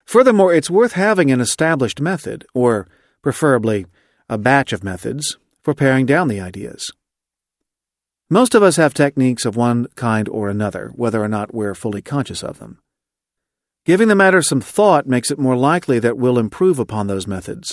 Furthermore, it's worth having an established method, or preferably a batch of methods, for paring down the ideas. Most of us have techniques of one kind or another, whether or not we're fully conscious of them. Giving the matter some thought makes it more likely that we'll improve upon those methods.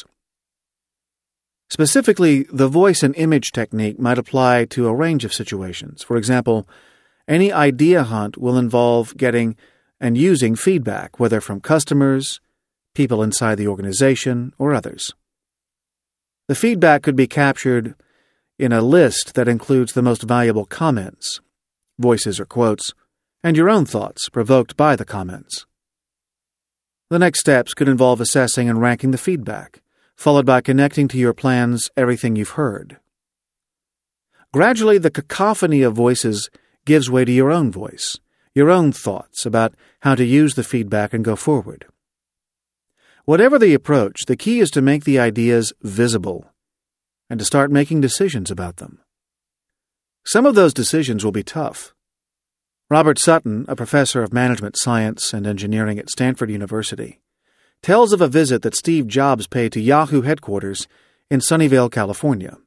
Specifically, the voice and image technique might apply to a range of situations. For example, any idea hunt will involve getting and using feedback, whether from customers, people inside the organization, or others. The feedback could be captured in a list that includes the most valuable comments, voices or quotes, and your own thoughts provoked by the comments. The next steps could involve assessing and ranking the feedback, followed by connecting to your plans everything you've heard. Gradually, the cacophony of voices gives way to your own voice, your own thoughts about how to use the feedback and go forward. Whatever the approach, the key is to make the ideas visible and to start making decisions about them. Some of those decisions will be tough. Robert Sutton, a professor of management science and engineering at Stanford University, tells of a visit that Steve Jobs paid to Yahoo headquarters in Sunnyvale, California.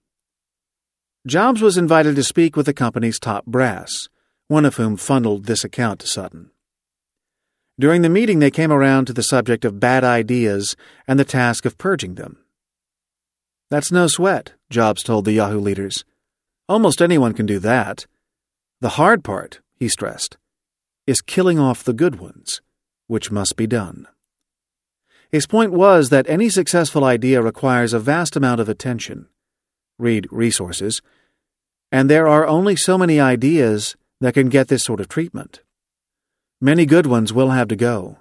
Jobs was invited to speak with the company's top brass, one of whom funneled this account to Sutton. During the meeting, they came around to the subject of bad ideas and the task of purging them. "That's no sweat," Jobs told the Yahoo leaders. "Almost anyone can do that. The hard part," he stressed, "is killing off the good ones, which must be done." His point was that any successful idea requires a vast amount of attention, read resources, and there are only so many ideas that can get this sort of treatment. Many good ones will have to go.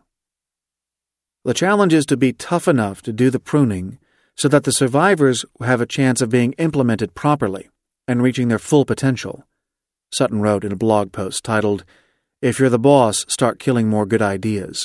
The challenge is to be tough enough to do the pruning so that the survivors have a chance of being implemented properly and reaching their full potential, Sutton wrote in a blog post titled, "If You're the Boss, Start Killing More Good Ideas."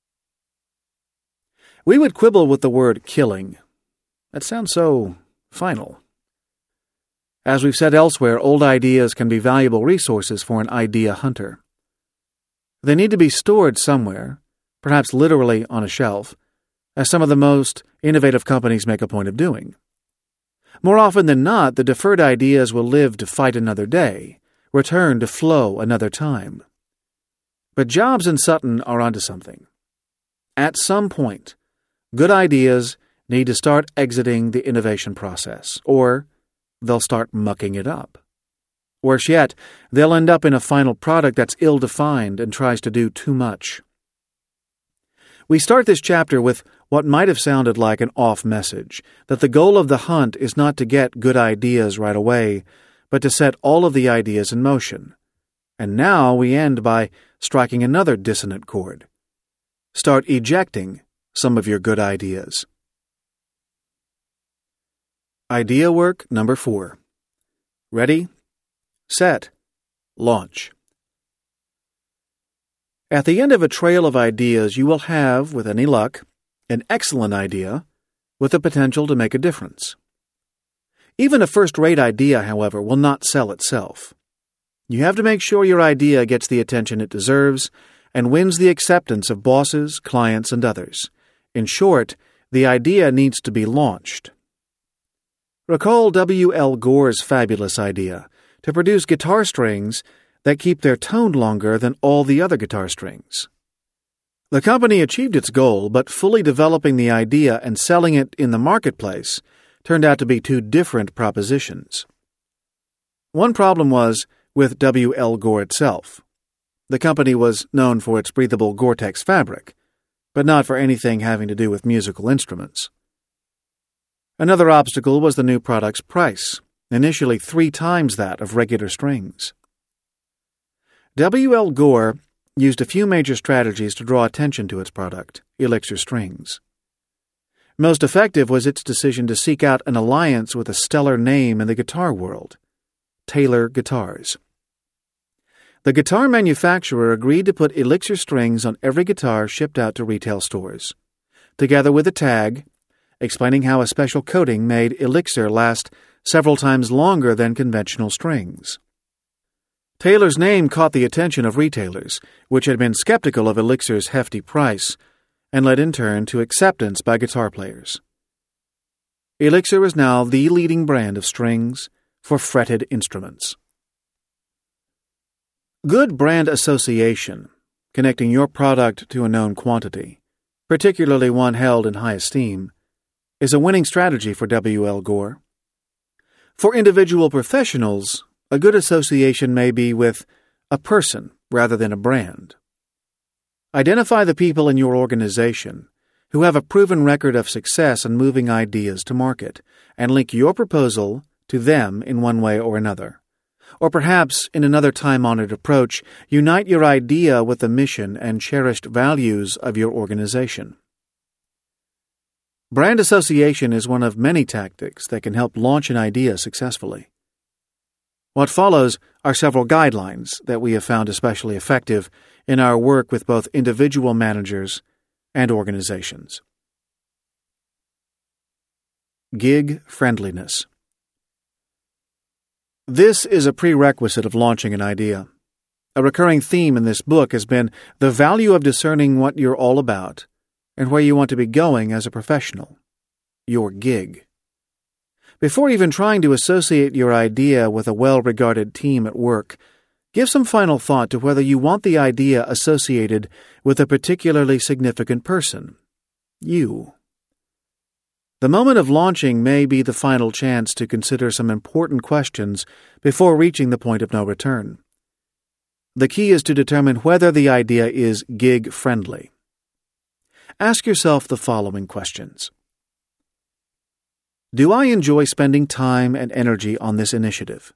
We would quibble with the word killing. That sounds so final. As we've said elsewhere, old ideas can be valuable resources for an idea hunter. They need to be stored somewhere, perhaps literally on a shelf, as some of the most innovative companies make a point of doing. More often than not, the deferred ideas will live to fight another day, return to flow another time. But Jobs and Sutton are onto something. At some point, good ideas need to start exiting the innovation process, or they'll start mucking it up. Worse yet, they'll end up in a final product that's ill-defined and tries to do too much. We start this chapter with what might have sounded like an off message, that the goal of the hunt is not to get good ideas right away, but to set all of the ideas in motion. And now we end by striking another dissonant chord. Start ejecting some of your good ideas. Idea work number 4. Ready, set, launch. At the end of a trail of ideas, you will have, with any luck, an excellent idea with the potential to make a difference. Even a first-rate idea, however, will not sell itself. You have to make sure your idea gets the attention it deserves and wins the acceptance of bosses, clients, and others. In short, the idea needs to be launched. Recall W. L. Gore's fabulous idea to produce guitar strings that keep their tone longer than all the other guitar strings. The company achieved its goal, but fully developing the idea and selling it in the marketplace turned out to be two different propositions. One problem was with W. L. Gore itself. The company was known for its breathable Gore-Tex fabric, but not for anything having to do with musical instruments. Another obstacle was the new product's price, initially 3 times that of regular strings. W. L. Gore used a few major strategies to draw attention to its product, Elixir Strings. Most effective was its decision to seek out an alliance with a stellar name in the guitar world, Taylor Guitars. The guitar manufacturer agreed to put Elixir Strings on every guitar shipped out to retail stores, together with a tag explaining how a special coating made Elixir last several times longer than conventional strings. Taylor's name caught the attention of retailers, which had been skeptical of Elixir's hefty price, and led in turn to acceptance by guitar players. Elixir is now the leading brand of strings for fretted instruments. Good brand association, connecting your product to a known quantity, particularly one held in high esteem, is a winning strategy for W.L. Gore. For individual professionals, a good association may be with a person rather than a brand. Identify the people in your organization who have a proven record of success in moving ideas to market, and link your proposal to them in one way or another. Or perhaps, in another time-honored approach, unite your idea with the mission and cherished values of your organization. Brand association is one of many tactics that can help launch an idea successfully. What follows are several guidelines that we have found especially effective in our work with both individual managers and organizations. Gig friendliness. This is a prerequisite of launching an idea. A recurring theme in this book has been the value of discerning what you're all about and where you want to be going as a professional, your gig. Before even trying to associate your idea with a well-regarded team at work, give some final thought to whether you want the idea associated with a particularly significant person, you. The moment of launching may be the final chance to consider some important questions before reaching the point of no return. The key is to determine whether the idea is gig-friendly. Ask yourself the following questions. Do I enjoy spending time and energy on this initiative?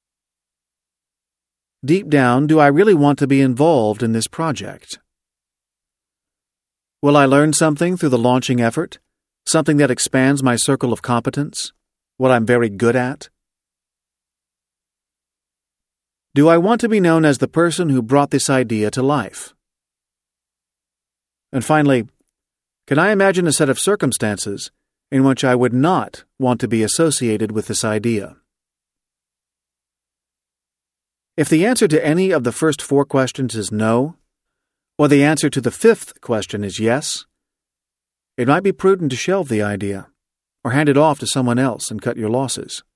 Deep down, do I really want to be involved in this project? Will I learn something through the launching effort? Something that expands my circle of competence? What I'm very good at? Do I want to be known as the person who brought this idea to life? And finally, can I imagine a set of circumstances in which I would not want to be associated with this idea? If the answer to any of the first 4 questions is no, or the answer to the 5th question is yes, it might be prudent to shelve the idea or hand it off to someone else and cut your losses.